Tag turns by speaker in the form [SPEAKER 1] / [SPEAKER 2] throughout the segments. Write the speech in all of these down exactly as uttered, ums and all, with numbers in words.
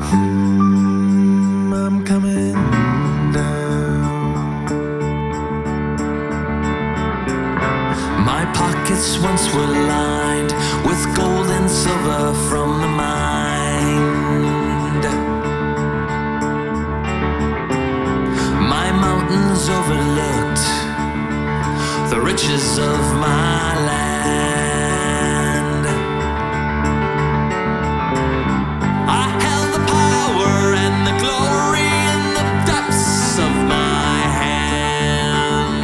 [SPEAKER 1] Mm, I'm coming down. My pockets once were lined with gold and silver from the mine. My mountains overlooked the riches of my land. I held the power and the glory in the depths of my hand.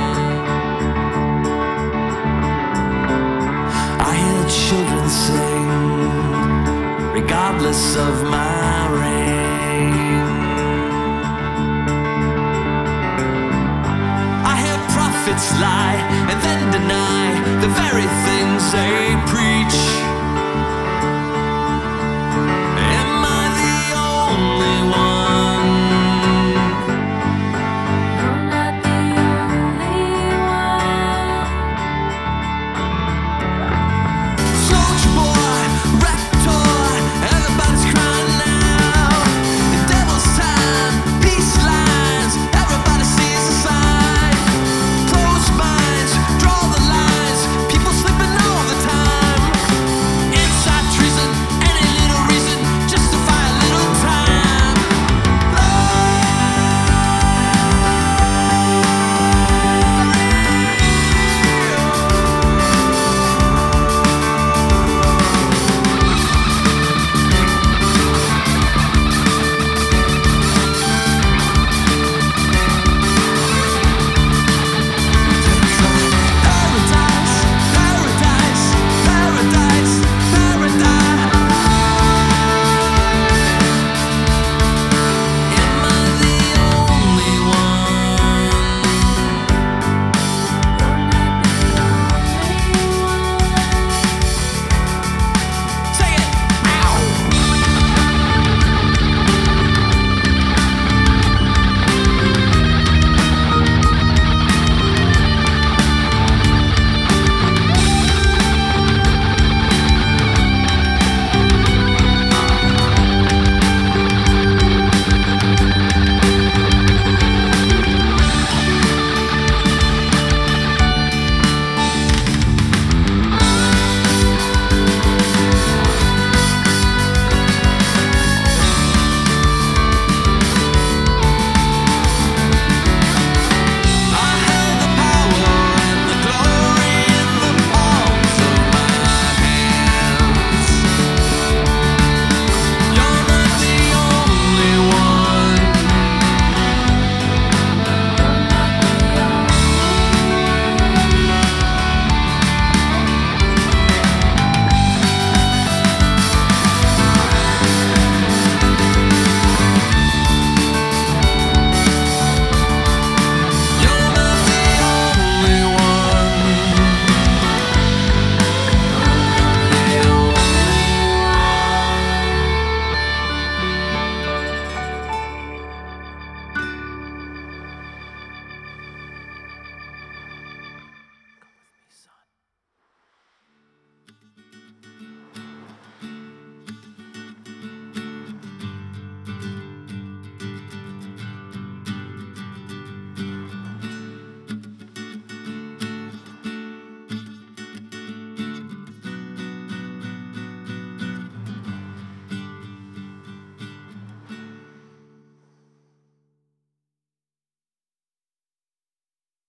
[SPEAKER 1] I hear children sing, regardless of my ring. I hear prophets lie